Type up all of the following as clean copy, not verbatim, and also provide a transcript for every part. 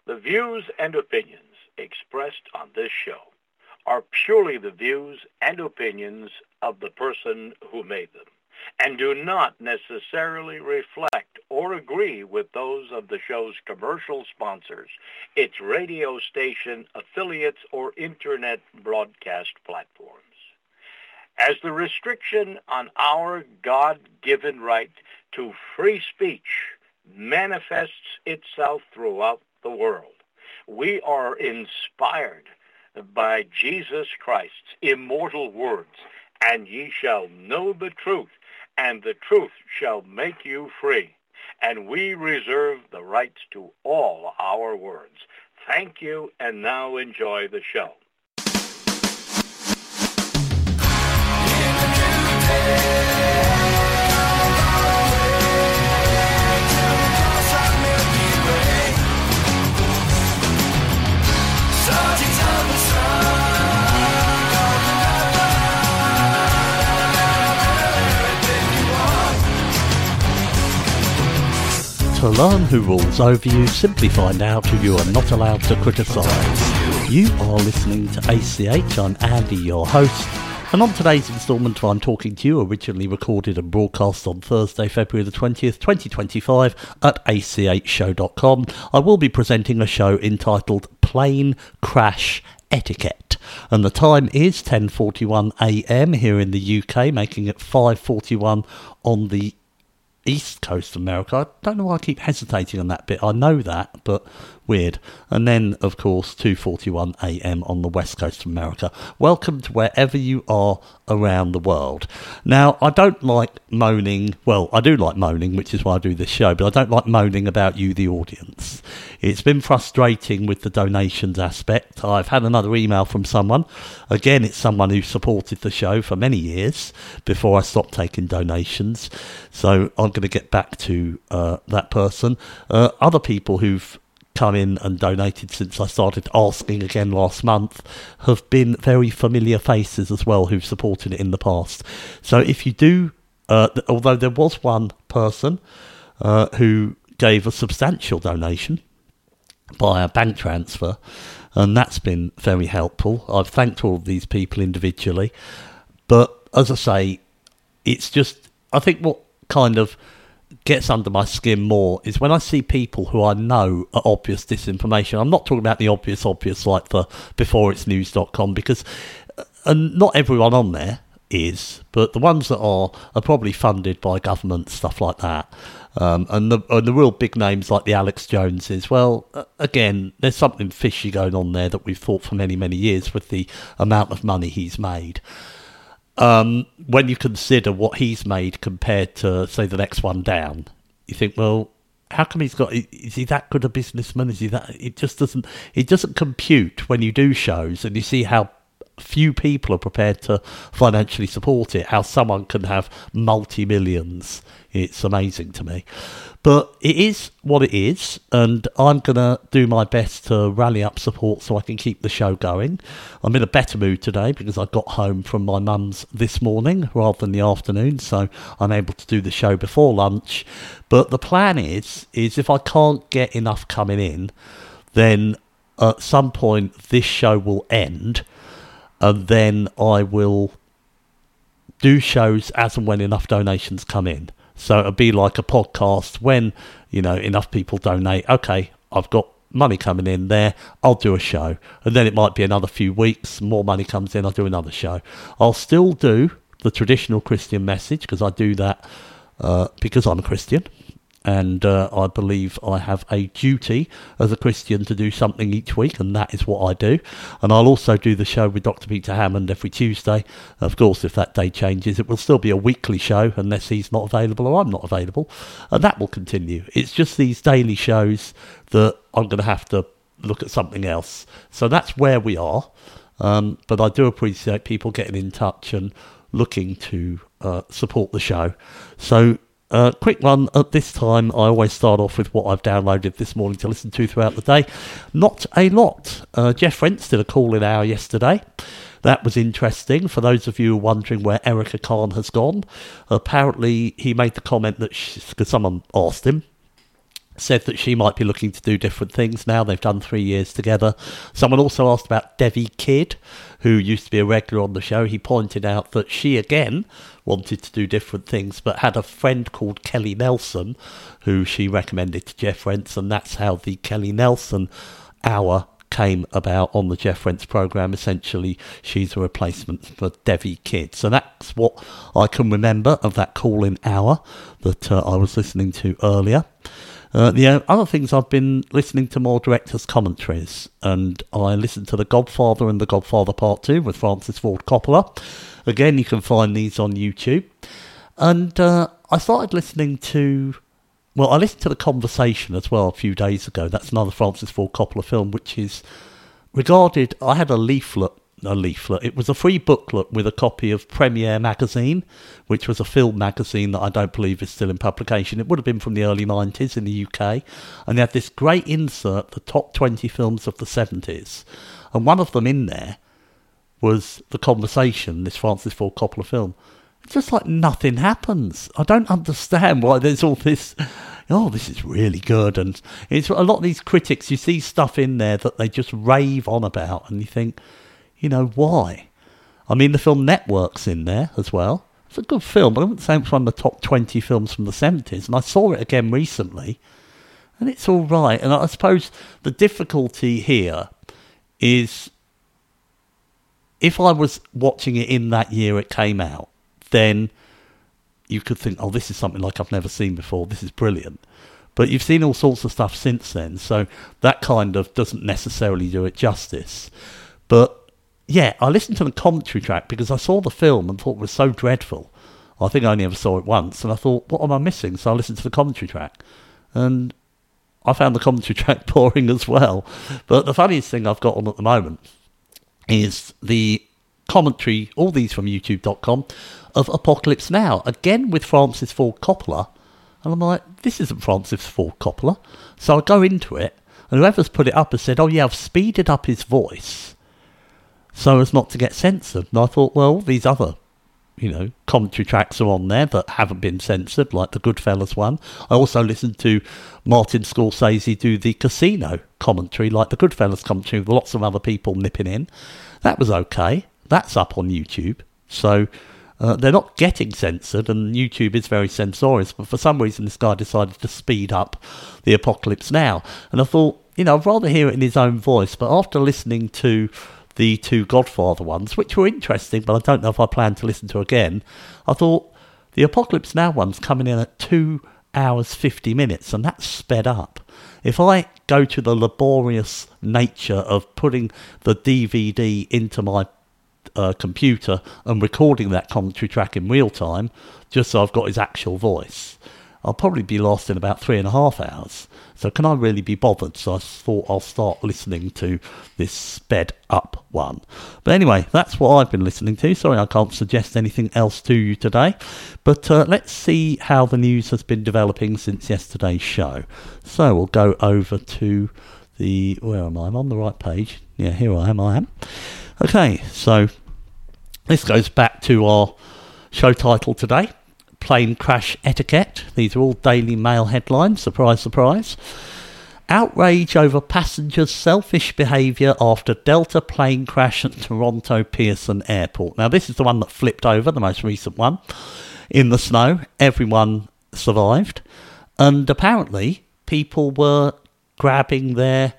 The views and opinions expressed on this show are purely the views and opinions of the person who made them, and do not necessarily reflect or agree with those of the show's commercial sponsors, its radio station affiliates, or internet broadcast platforms. As the restriction on our God-given right to free speech manifests itself throughout the world, we are inspired by Jesus Christ's immortal words, "And ye shall know the truth, and the truth shall make you free." And we reserve the rights to all our words. Thank you, and now enjoy the show. To learn who rules over you, simply find out who you are not allowed to criticise. You are listening to ACH. I'm Andy, your host, and on today's instalment of I'm Talking to You, originally recorded and broadcast on Thursday, February the 20th, 2025 at achshow.com, I will be presenting a show entitled Plane Crash Etiquette, and the time is 10:41 a.m. here in the UK, making it 5:41 on the East Coast of America. I don't know why I keep hesitating on that bit. I know that, but weird. And then, of course, 2:41 a.m. on the West Coast of America. Welcome to wherever you are around the world. Now, I don't like moaning. Well, I do like moaning, which is why I do this show, but I don't like moaning about you, the audience. It's been frustrating with the donations aspect. I've had another email from someone. Again, it's someone who supported the show for many years before I stopped taking donations. So I'm going to get back to that person. Other people who've come in and donated since I started asking again last month have been very familiar faces as well who've supported it in the past. So if you do, although there was one person who gave a substantial donation by a bank transfer, and that's been very helpful. I've thanked all of these people individually, but as I say, it's just, I think what kind of gets under my skin more is when I see people who I know are obvious disinformation. I'm not talking about the obvious like the beforeitsnews.com, because and not everyone on there is, but the ones that are probably funded by government, stuff like that. And the real big names like the Alex Joneses, well, again, there's something fishy going on there that we've thought for many, many years with the amount of money he's made. When you consider what he's made compared to, say, the next one down, you think, well, how come is he that good a businessman? Is he that? It doesn't compute when you do shows and you see how few people are prepared to financially support it, how someone can have multi-millions. It's amazing to me. But it is what it is, and I'm going to do my best to rally up support so I can keep the show going. I'm in a better mood today because I got home from my mum's this morning rather than the afternoon, so I'm able to do the show before lunch. But the plan is if I can't get enough coming in, then at some point this show will end, and then I will do shows as and when enough donations come in. So it'll be like a podcast when, enough people donate. Okay, I've got money coming in there, I'll do a show. And then it might be another few weeks, more money comes in, I'll do another show. I'll still do the traditional Christian message, because I do that because I'm a Christian. And I believe I have a duty as a Christian to do something each week, and that is what I do. And I'll also do the show with Dr. Peter Hammond every Tuesday. Of course, if that day changes, it will still be a weekly show unless he's not available or I'm not available. And that will continue. It's just these daily shows that I'm going to have to look at something else. So that's where we are. But I do appreciate people getting in touch and looking to support the show. So quick one at this time. I always start off with what I've downloaded this morning to listen to throughout the day. Not a lot. Jeff Rentz did a call-in hour yesterday. That was interesting. For those of you wondering where Erica Khan has gone, apparently he made the comment that because someone asked him, said that she might be looking to do different things now. They've done 3 years together. Someone also asked about Devi Kidd, who used to be a regular on the show. He pointed out that she, again, wanted to do different things, but had a friend called Kelly Nelson, who she recommended to Jeff Rense, and that's how the Kelly Nelson hour came about on the Jeff Rense programme. Essentially, she's a replacement for Devi Kidd. So that's what I can remember of that call-in hour that I was listening to earlier. The other things, I've been listening to more directors' commentaries, and I listened to The Godfather and The Godfather Part 2 with Francis Ford Coppola. Again, you can find these on YouTube. And I started listening to... Well, I listened to The Conversation as well a few days ago. That's another Francis Ford Coppola film, which is regarded... I had a leaflet. It was a free booklet with a copy of Premiere Magazine, which was a film magazine that I don't believe is still in publication. It would have been from the early 90s in the UK. And they had this great insert, the top 20 films of the 70s. And one of them in there was The Conversation, this Francis Ford Coppola film. It's just like nothing happens. I don't understand why there's all this... Oh, this is really good. And it's a lot of these critics, you see stuff in there that they just rave on about, and you think... You know, why? I mean, the film Network's in there as well. It's a good film, but I wouldn't say it's one of the top 20 films from the 70s. And I saw it again recently, and it's all right. And I suppose the difficulty here is, if I was watching it in that year it came out, then you could think, oh, this is something like I've never seen before. This is brilliant. But you've seen all sorts of stuff since then, so that kind of doesn't necessarily do it justice. But yeah, I listened to the commentary track because I saw the film and thought it was so dreadful. I think I only ever saw it once, and I thought, what am I missing? So I listened to the commentary track, and I found the commentary track boring as well. But the funniest thing I've got on at the moment is the commentary, all these from youtube.com, of Apocalypse Now, again with Francis Ford Coppola. And I'm like, this isn't Francis Ford Coppola. So I go into it, and whoever's put it up has said, oh yeah, I've speeded up his voice so as not to get censored. And I thought, well, these other, commentary tracks are on there that haven't been censored, like the Goodfellas one. I also listened to Martin Scorsese do the Casino commentary, like the Goodfellas commentary, with lots of other people nipping in. That was okay. That's up on YouTube. So they're not getting censored, and YouTube is very censorious. But for some reason, this guy decided to speed up the Apocalypse Now. And I thought, I'd rather hear it in his own voice. But after listening to the two Godfather ones, which were interesting, but I don't know if I plan to listen to again, I thought the Apocalypse Now one's coming in at 2 hours 50 minutes, and that's sped up. If I go to the laborious nature of putting the DVD into my computer and recording that commentary track in real time, just so I've got his actual voice, I'll probably be lost in about 3.5 hours. So can I really be bothered? So I thought I'll start listening to this sped up one. But anyway, that's what I've been listening to. Sorry I can't suggest anything else to you today. But let's see how the news has been developing since yesterday's show. So we'll go over to the... Where am I? I'm on the right page. Yeah, here I am. Okay, so this goes back to our show title today. Plane crash etiquette. These are all Daily Mail headlines. Surprise, surprise. Outrage over passengers' selfish behaviour after Delta plane crash at Toronto Pearson Airport. Now, this is the one that flipped over, the most recent one, in the snow. Everyone survived. And apparently, people were grabbing their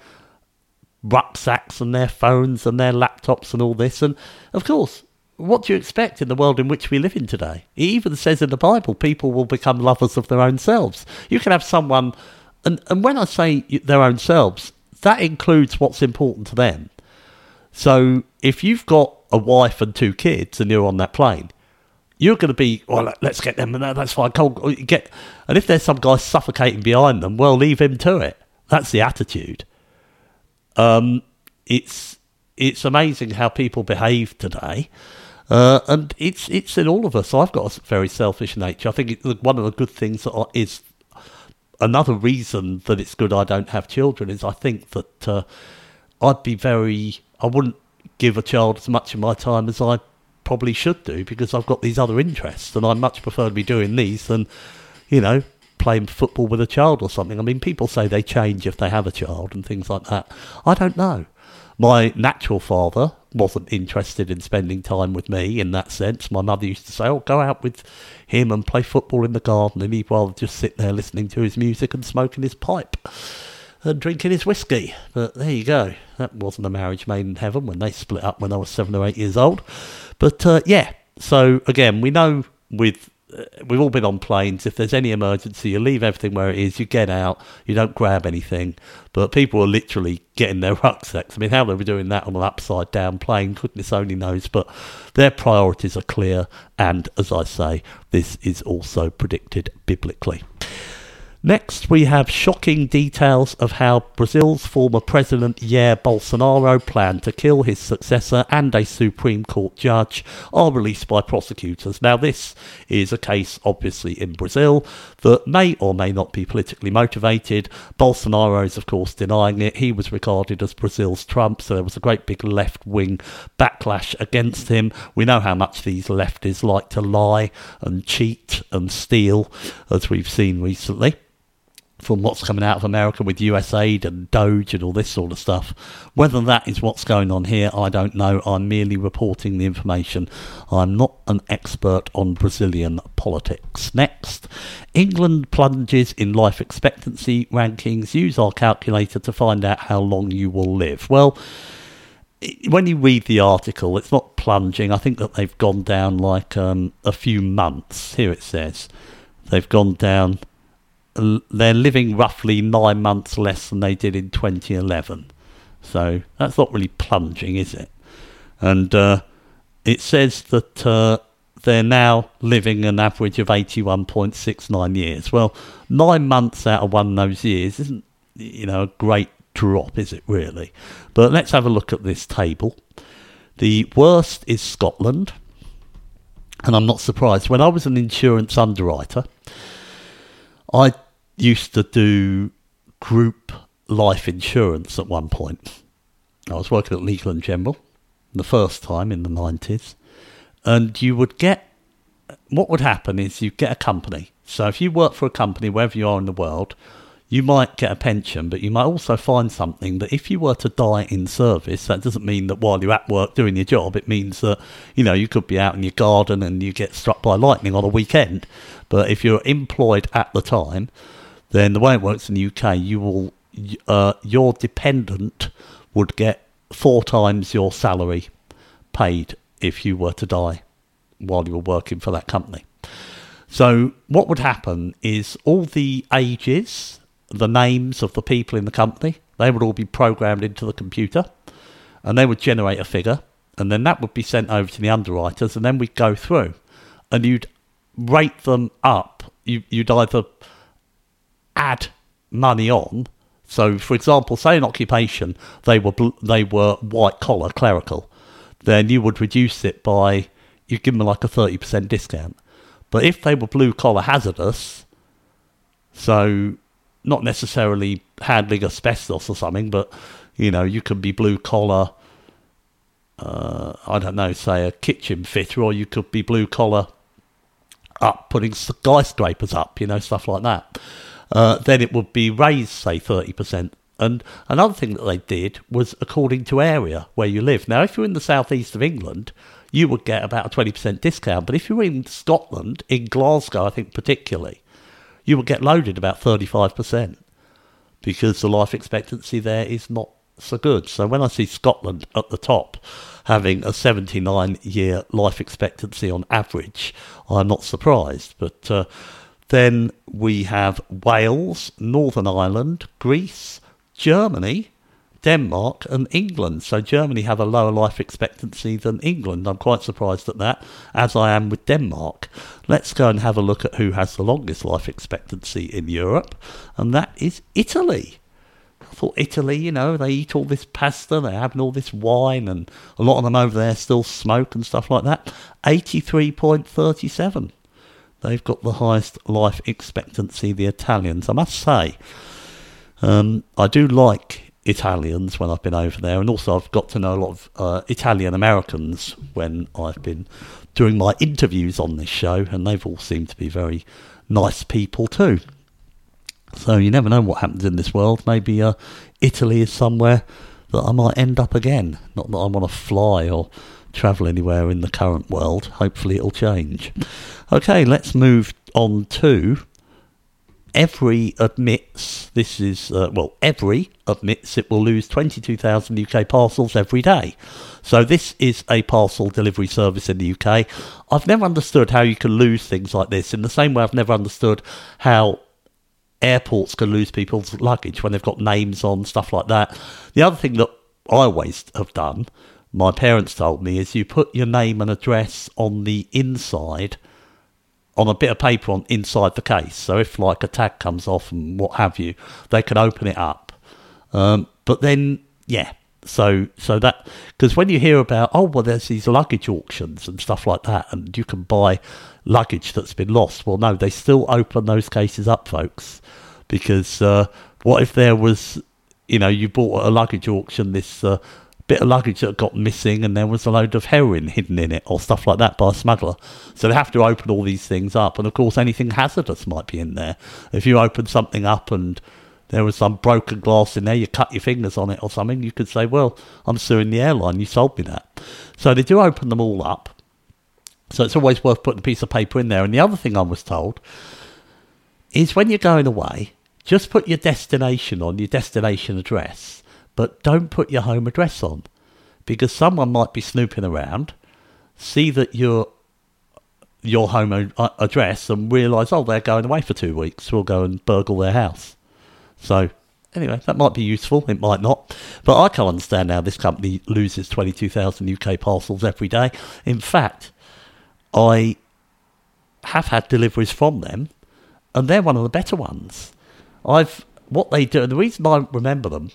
rucksacks and their phones and their laptops and all this. And, of course, what do you expect in the world in which we live in today? It even says in the Bible, people will become lovers of their own selves. You can have someone, and when I say their own selves, that includes what's important to them. So if you've got a wife and 2 kids and you're on that plane, you're going to be, well, let's get them, and that's fine. And if there's some guy suffocating behind them, well, leave him to it. That's the attitude. It's amazing how people behave today. And it's in all of us. I've got a very selfish nature. I think one of the good things that is another reason that it's good I don't have children is I think that I wouldn't give a child as much of my time as I probably should do, because I've got these other interests, and I much prefer to be doing these than, playing football with a child or something. I mean, people say they change if they have a child and things like that. I don't know. My natural father wasn't interested in spending time with me in that sense. My mother used to say, oh, go out with him and play football in the garden, and he'd rather just sit there listening to his music and smoking his pipe and drinking his whiskey. But there you go. That wasn't a marriage made in heaven when they split up when I was 7 or 8 years old. But yeah, so again, we know we've all been on planes. If there's any emergency, you leave everything where it is, you get out, you don't grab anything. But people are literally getting their rucksacks. I mean, how they were doing that on an upside down plane, goodness only knows. But their priorities are clear, and as I say, this is also predicted biblically. Next, we have shocking details of how Brazil's former president Jair Bolsonaro planned to kill his successor and a Supreme Court judge are released by prosecutors. Now, this is a case, obviously, in Brazil that may or may not be politically motivated. Bolsonaro is, of course, denying it. He was regarded as Brazil's Trump, so there was a great big left-wing backlash against him. We know how much these lefties like to lie and cheat and steal, as we've seen recently from what's coming out of America with USAID and Doge and all this sort of stuff. Whether that is what's going on here, I don't know. I'm merely reporting the information. I'm not an expert on Brazilian politics. Next, England plunges in life expectancy rankings. Use our calculator to find out how long you will live. Well, when you read the article, it's not plunging. I think that they've gone down like a few months. Here it says they've gone down. They're living roughly 9 months less than they did in 2011. So that's not really plunging, is it? And it says that they're now living an average of 81.69 years. Well, 9 months out of one of those years isn't, a great drop, is it really? But let's have a look at this table. The worst is Scotland. And I'm not surprised. When I was an insurance underwriter, I used to do group life insurance at one point. I was working at Legal & General the first time in the 90s. And you would get, what would happen is you get a company. So if you work for a company, wherever you are in the world, you might get a pension, but you might also find something that if you were to die in service, that doesn't mean that while you're at work doing your job, it means that, you could be out in your garden and you get struck by lightning on a weekend. But if you're employed at the time, then the way it works in the UK, you will, your dependent would get 4 times your salary paid if you were to die while you were working for that company. So what would happen is all the ages, the names of the people in the company, they would all be programmed into the computer, and they would generate a figure, and then that would be sent over to the underwriters, and then we'd go through, and you'd rate them up. You'd either add money on. So, for example, say an occupation, they were white collar, clerical, then you would reduce it by, you'd give them like a 30% discount. But if they were blue collar hazardous, so not necessarily handling asbestos or something, but you could be blue collar, I don't know, say a kitchen fitter, or you could be blue collar up, putting skyscrapers up, stuff like that. Then it would be raised, say, 30%. And another thing that they did was according to area where you live. Now, if you're in the southeast of England, you would get about a 20% discount. But if you're in Scotland, in Glasgow, I think particularly, you would get loaded about 35% because the life expectancy there is not so good. So when I see Scotland at the top having a 79-year life expectancy on average, I'm not surprised. But then we have Wales, Northern Ireland, Greece, Germany, Denmark and England. So Germany have a lower life expectancy than England. I'm quite surprised at that, as I am with Denmark. Let's go and have a look at who has the longest life expectancy in Europe, and that is Italy. I thought Italy, they eat all this pasta, they're having all this wine, and a lot of them over there still smoke and stuff like that. 83.37. They've got the highest life expectancy, the Italians. I must say, I do like Italians when I've been over there, and also I've got to know a lot of Italian Americans when I've been doing my interviews on this show, and they've all seemed to be very nice people too. So you never know what happens in this world. Maybe Italy is somewhere that I might end up again. Not that I want to fly or travel anywhere in the current world. Hopefully it'll change. Okay, let's move on to Every admits Every admits it will lose 22,000 UK parcels every day. So this is a parcel delivery service in the UK. I've never understood how you can lose things like this, in the same way I've never understood how airports can lose people's luggage when they've got names on, stuff like that. The other thing that I always have done, my parents told me, is you put your name and address on the inside, on a bit of paper on inside the case. So if like a tag comes off and what have you, they can open it up. But then, yeah, so that, because when you hear about, there's these luggage auctions and stuff like that, and you can buy luggage that's been lost. Well, no, they still open those cases up, folks, because what if there was, you bought at a luggage auction this bit of luggage that got missing and there was a load of heroin hidden in it or stuff like that by a smuggler. So they have to open all these things up, and of course anything hazardous might be in there. If you open something up and there was some broken glass in there, you cut your fingers on it or something, you could say, well, I'm suing the airline, you sold me that. So they do open them all up. So it's always worth putting a piece of paper in there. And the other thing I was told is when you're going away, just put your destination on, your destination address, but don't put your home address on, because someone might be snooping around, see that your home address and realise, they're going away for 2 weeks, we'll go and burgle their house. So anyway, that might be useful, it might not. But I can't understand how this company loses 22,000 UK parcels every day. In fact, I have had deliveries from them, and they're one of the better ones. What they do, and the reason I remember them,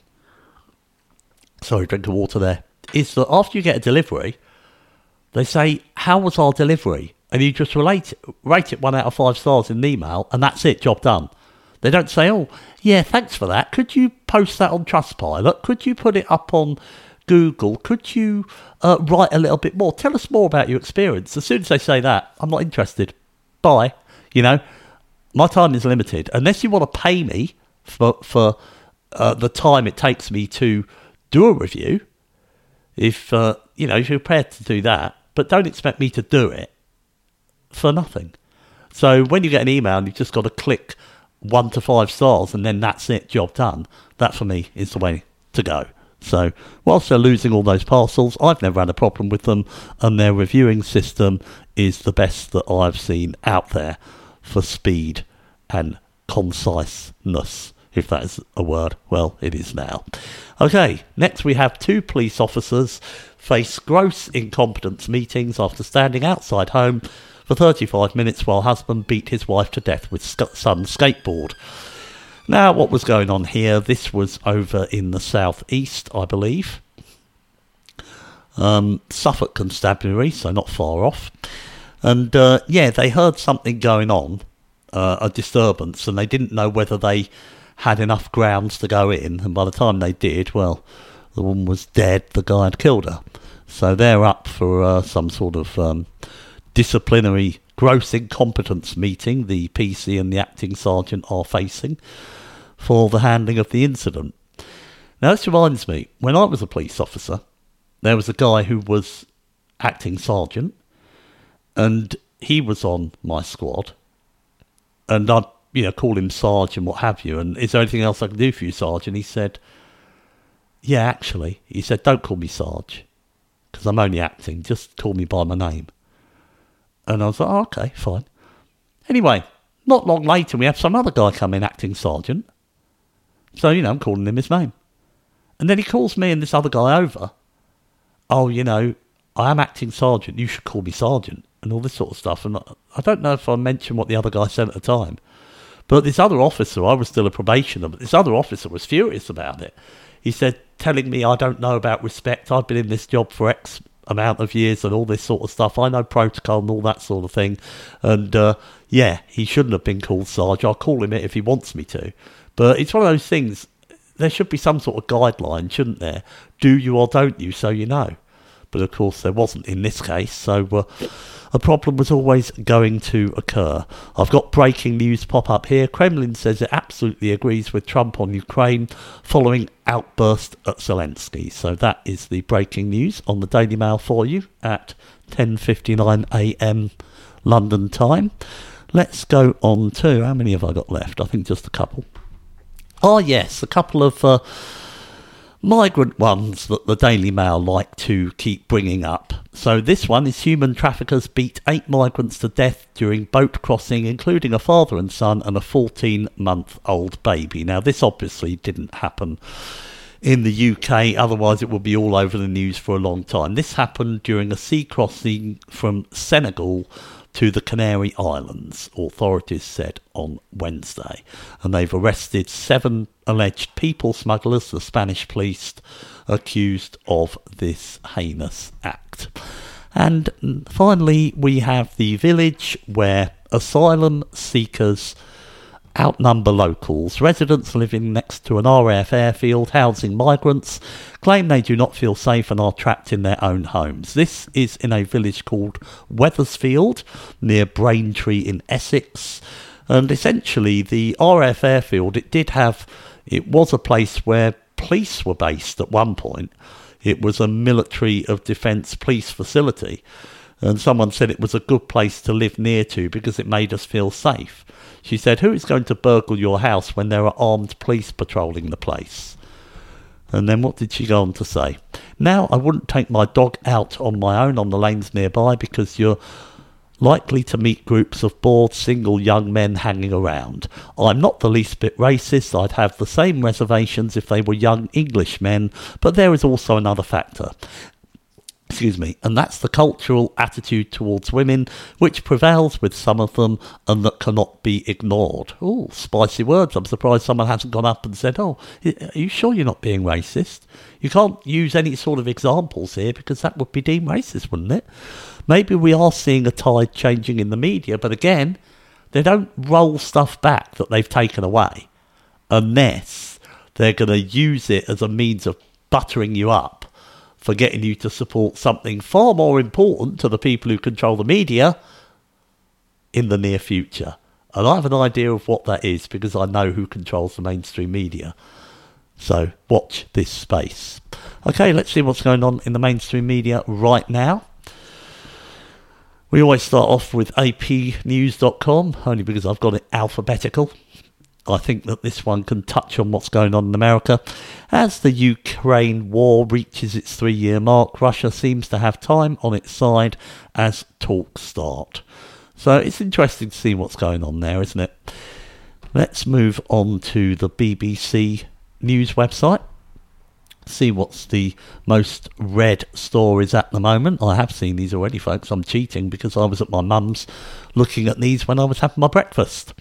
sorry, drink of water there, is that after you get a delivery, they say, how was our delivery? And you just rate it 1 out of 5 stars in an email, and that's it, job done. They don't say, thanks for that. Could you post that on Trustpilot? Could you put it up on Google? Could you write a little bit more? Tell us more about your experience. As soon as they say that, I'm not interested. Bye. My time is limited. Unless you want to pay me for the time it takes me to do a review, if you're prepared to do that, but don't expect me to do it for nothing. So when you get an email and you've just got to click 1 to 5 stars and then that's it, job done, that for me is the way to go. So whilst they're losing all those parcels, I've never had a problem with them, and their reviewing system is the best that I've seen out there for speed and conciseness. If that is a word, well, it is now. Okay, next we have 2 police officers face gross incompetence meetings after standing outside home for 35 minutes while husband beat his wife to death with son's skateboard. Now, what was going on here? This was over in the southeast, I believe. Suffolk Constabulary, so not far off. And, they heard something going on, a disturbance, and they didn't know whether they had enough grounds to go in, and by the time they did, well, the woman was dead, the guy had killed her. So they're up for some sort of disciplinary gross incompetence meeting, the PC and the acting sergeant are facing, for the handling of the incident. Now this reminds me, when I was a police officer, there was a guy who was acting sergeant, and he was on my squad, and I'd call him Sarge and what have you, and is there anything else I can do for you, Sarge? And he said, yeah, actually, he said, don't call me Sarge, because I'm only acting, just call me by my name. And I was like, okay, fine. Anyway, not long later, we have some other guy come in, acting sergeant. So, I'm calling him his name. And then he calls me and this other guy over. I am acting sergeant, you should call me sergeant, and all this sort of stuff. And I don't know if I mentioned what the other guy said at the time. But this other officer, I was still a probationer, but this other officer was furious about it. He said, telling me I don't know about respect. I've been in this job for X amount of years and all this sort of stuff. I know protocol and all that sort of thing. And, he shouldn't have been called Sarge. I'll call him it if he wants me to. But it's one of those things, there should be some sort of guideline, shouldn't there? Do you or don't you, so you know. but of course there wasn't in this case, so a problem was always going to occur. I've got breaking news pop up here. Kremlin says it absolutely agrees with Trump on Ukraine following outburst at Zelensky. So that is the breaking news on the Daily Mail for you at 10:59 a.m. London time. Let's go on to, how many have I got left? I think just a couple. Oh yes, a couple of migrant ones that the Daily Mail like to keep bringing up. So this one is human traffickers beat 8 migrants to death during boat crossing, including a father and son and a 14-month-old baby. Now this obviously didn't happen in the UK, otherwise it would be all over the news for a long time. This happened during a sea crossing from Senegal to the Canary Islands, authorities said on Wednesday. And they've arrested 7 alleged people smugglers, the Spanish police, accused of this heinous act. And finally, we have the village where asylum seekers outnumber locals. Residents living next to an RAF airfield housing migrants claim they do not feel safe and are trapped in their own homes. This is in a village called Wethersfield near Braintree in Essex. And essentially the RAF airfield, it was a place where police were based at one point. It was a military of defence police facility. And someone said it was a good place to live near to because it made us feel safe. She said, who is going to burgle your house when there are armed police patrolling the place? And then what did she go on to say? Now, I wouldn't take my dog out on my own on the lanes nearby because you're likely to meet groups of bored single young men hanging around. I'm not the least bit racist. I'd have the same reservations if they were young English men, but there is also another factor. And that's the cultural attitude towards women which prevails with some of them and that cannot be ignored. Oh, spicy words. I'm surprised someone hasn't gone up and said, oh, are you sure you're not being racist? You can't use any sort of examples here because that would be deemed racist, wouldn't it? Maybe we are seeing a tide changing in the media, but again, they don't roll stuff back that they've taken away unless they're going to use it as a means of buttering you up for getting you to support something far more important to the people who control the media in the near future. And I have an idea of what that is because I know who controls the mainstream media. So watch this space. Okay, let's see what's going on in the mainstream media right now. We always start off with apnews.com, only because I've got it alphabetical. I think that this one can touch on what's going on in America. As the Ukraine war reaches its 3-year mark, Russia seems to have time on its side as talks start. So it's interesting to see what's going on there, isn't it? Let's move on to the BBC News website. See what's the most read stories at the moment. I have seen these already, folks. I'm cheating because I was at my mum's looking at these when I was having my breakfast.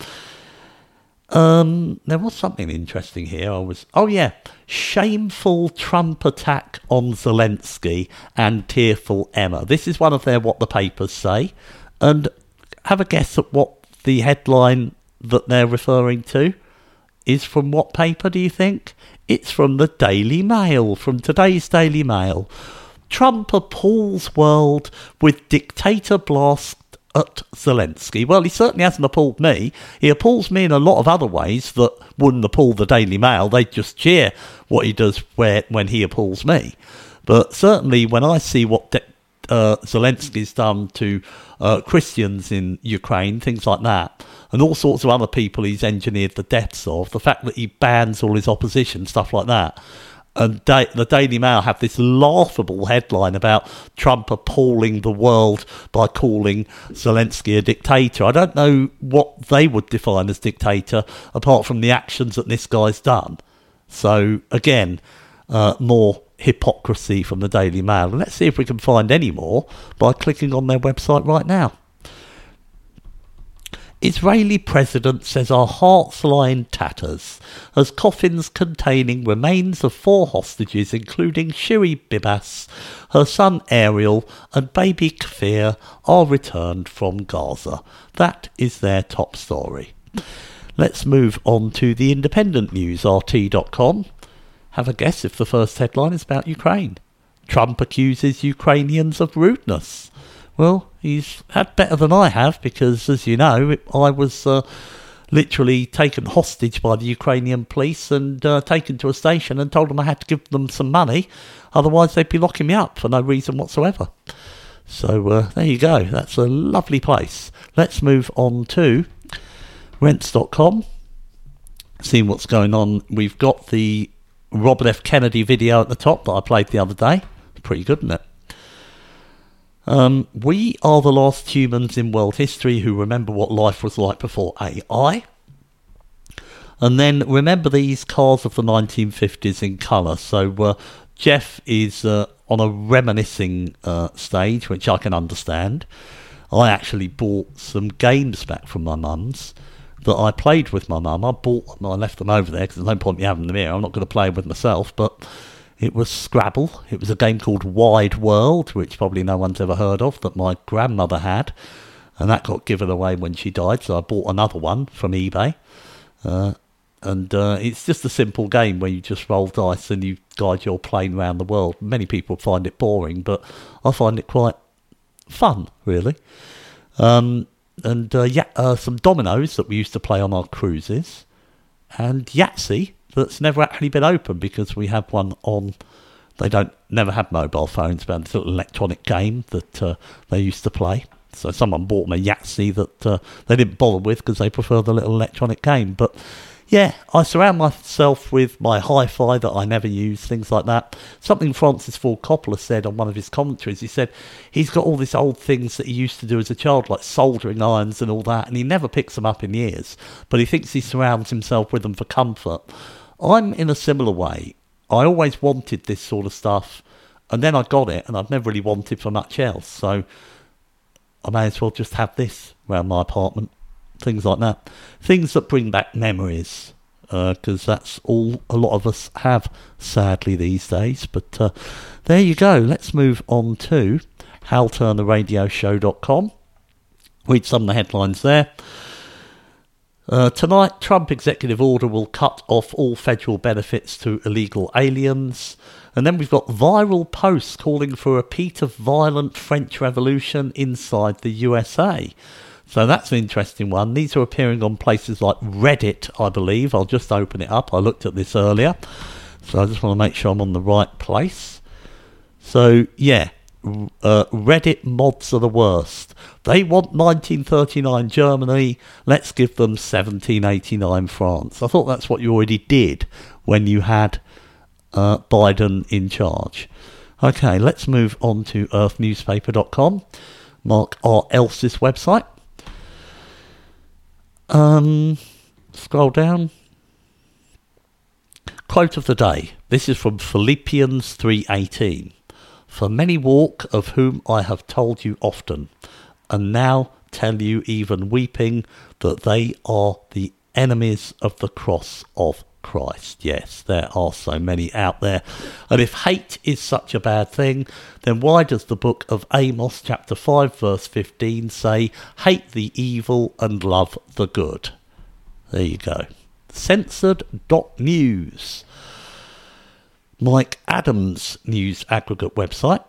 There was something interesting here. Shameful Trump attack on Zelensky and tearful Emma. This is one of their what the papers say. And have a guess at what the headline that they're referring to is from what paper, do you think? It's from the Daily Mail, from today's Daily Mail. Trump appalls world with dictator blast at Zelensky. Well, he certainly hasn't appalled me. He appalls me in a lot of other ways that wouldn't appall the Daily Mail. They'd just cheer what he does when he appalls me. But certainly when I see what Zelensky's done to Christians in Ukraine, things like that, and all sorts of other people he's engineered the deaths of, the fact that he bans all his opposition, stuff like that. And the Daily Mail have this laughable headline about Trump appalling the world by calling Zelensky a dictator. I don't know what they would define as dictator, apart from the actions that this guy's done. So, again, more hypocrisy from the Daily Mail. And let's see if we can find any more by clicking on their website right now. Israeli president says our hearts lie in tatters as coffins containing remains of 4 hostages, including Shiri Bibas, her son Ariel, and baby Kfir, are returned from Gaza. That is their top story. Let's move on to the independent news, RT.com. Have a guess if the first headline is about Ukraine. Trump accuses Ukrainians of rudeness. Well, he's had better than I have, because, as you know, I was literally taken hostage by the Ukrainian police and taken to a station and told them I had to give them some money, otherwise they'd be locking me up for no reason whatsoever. So there you go, that's a lovely place. Let's move on to rents.com, seeing what's going on. We've got the Robert F. Kennedy video at the top that I played the other day. Pretty good, isn't it? We are the last humans in world history who remember what life was like before AI. And then remember these cars of the 1950s in colour. So Jeff is on a reminiscing stage, which I can understand. I actually bought some games back from my mum's that I played with my mum. I left them over there because there's no point me having them here. I'm not going to play with myself, but it was Scrabble. It was a game called Wide World, which probably no one's ever heard of, that my grandmother had, and that got given away when she died, so I bought another one from eBay. And it's just a simple game where you just roll dice and you guide your plane around the world. Many people find it boring, but I find it quite fun, really. Some dominoes that we used to play on our cruises, and Yahtzee that's never actually been opened because we have one on. They never had mobile phones, but it's a little electronic game that they used to play. So someone bought them a Yahtzee that they didn't bother with because they prefer the little electronic game. But yeah, I surround myself with my hi-fi that I never use, things like that. Something Francis Ford Coppola said on one of his commentaries, he said he's got all these old things that he used to do as a child, like soldering irons and all that, and he never picks them up in years, but he thinks he surrounds himself with them for comfort. I'm in a similar way. I always wanted this sort of stuff, and then I got it, and I've never really wanted for much else, so I may as well just have this around my apartment. Things like that. Things that bring back memories, because that's all a lot of us have, sadly, these days. But there you go. Let's move on to HalTurnerRadioShow.com. Read some of the headlines there. Tonight, Trump executive order will cut off all federal benefits to illegal aliens. And then we've got viral posts calling for a repeat of violent French Revolution inside the USA. So that's an interesting one. These are appearing on places like Reddit, I believe. I'll just open it up. I looked at this earlier. So I just want to make sure I'm on the right place. So, yeah, Reddit mods are the worst. They want 1939 Germany. Let's give them 1789 France. I thought that's what you already did when you had Biden in charge. Okay, let's move on to earthnewspaper.com. Mark R. Else's website. Scroll down. Quote of the day. This is from Philippians 3:18. For many walk, of whom I have told you often, and now tell you even weeping, that they are the enemies of the cross of Christ. Yes, there are so many out there. And if hate is such a bad thing, then why does the book of Amos chapter 5 verse 15 say, hate the evil and love the good? There you go. Censored.news. Mike Adams' news aggregate website.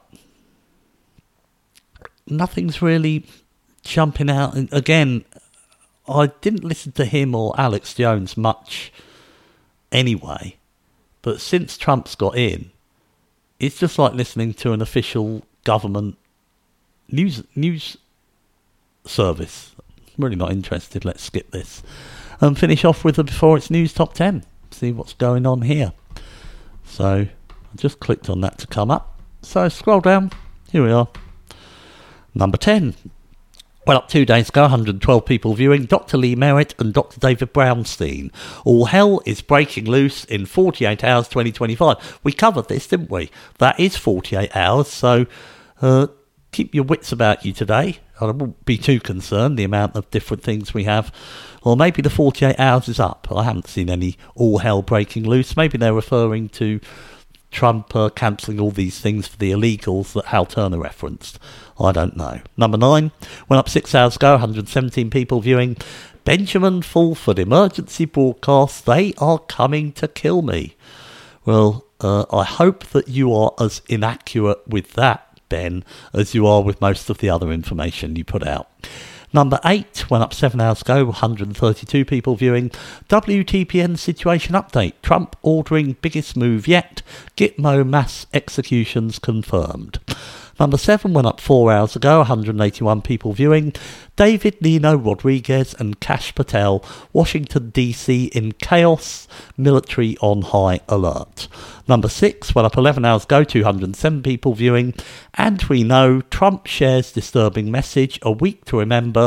Nothing's really jumping out. And again, I didn't listen to him or Alex Jones much anyway, but since Trump's got in, it's just like listening to an official government news service. I'm really not interested. Let's skip this and finish off with the Before It's News Top 10. See what's going on here. So I just clicked on that to come up. So scroll down. Here we are. Number 10. Well, up 2 days ago, 112 people viewing Dr. Lee Merritt and Dr. David Brownstein. All hell is breaking loose in 48 hours 2025. We covered this, didn't we? That is 48 hours, so keep your wits about you today. I won't be too concerned, the amount of different things we have. Or maybe the 48 hours is up. I haven't seen any all hell breaking loose. Maybe they're referring to Trump cancelling all these things for the illegals that Hal Turner referenced. I don't know. Number 9, went up 6 hours ago, 117 people viewing Benjamin Fulford emergency broadcast, They Are Coming to Kill Me. Well, I hope that you are as inaccurate with that, Ben, as you are with most of the other information you put out. Number 8 went up 7 hours ago, 132 people viewing. WTPN situation update. Trump ordering biggest move yet. Gitmo mass executions confirmed. Number 7 went up 4 hours ago, 181 people viewing. David Nino Rodriguez and Kash Patel, Washington DC in chaos, military on high alert. Number 6 went up 11 hours ago, 207 people viewing. And we know Trump shares disturbing message, a week to remember,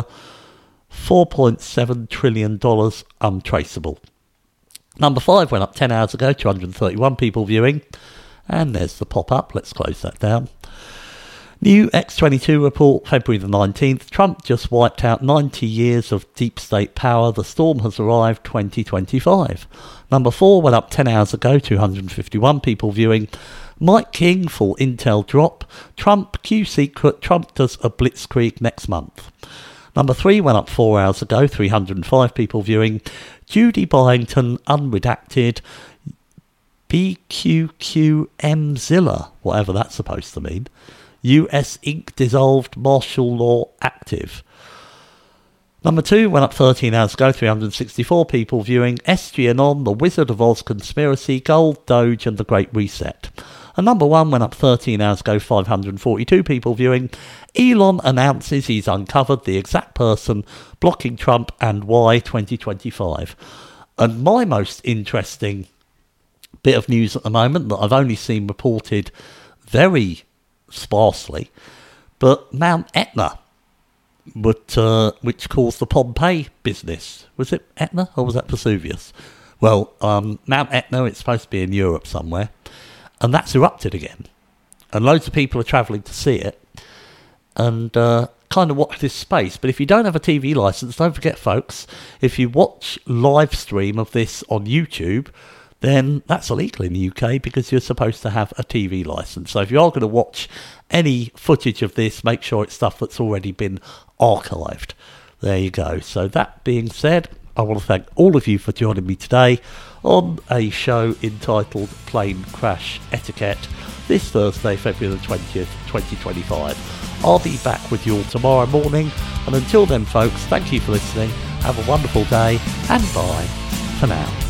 $4.7 trillion untraceable. Number 5 went up 10 hours ago, 231 people viewing. And there's the pop-up, let's close that down. New X22 report, February the 19th. Trump just wiped out 90 years of deep state power. The storm has arrived 2025. Number 4 went up 10 hours ago, 251 people viewing. Mike King, full intel drop. Trump, Q secret, Trump does a blitzkrieg next month. Number 3 went up 4 hours ago, 305 people viewing. Judy Byington, unredacted. BQQMzilla, whatever that's supposed to mean. US Inc. dissolved, martial law active. Number 2 went up 13 hours ago, 364 people viewing. SGAnon, The Wizard of Oz Conspiracy, Gold, Doge and The Great Reset. And number 1 went up 13 hours ago, 542 people viewing. Elon announces he's uncovered the exact person blocking Trump and why 2025. And my most interesting bit of news at the moment that I've only seen reported very sparsely, but Mount Etna, which caused the Pompeii business. Was it Etna or was that Vesuvius? Well, Mount Etna, it's supposed to be in Europe somewhere, and that's erupted again. And loads of people are travelling to see it and kind of watch this space. But if you don't have a TV licence, don't forget, folks, if you watch live stream of this on YouTube, then that's illegal in the UK because you're supposed to have a TV licence. So if you are going to watch any footage of this, make sure it's stuff that's already been archived. There you go. So that being said, I want to thank all of you for joining me today on a show entitled Plane Crash Etiquette this Thursday, February the 20th, 2025. I'll be back with you all tomorrow morning. And until then, folks, thank you for listening. Have a wonderful day and bye for now.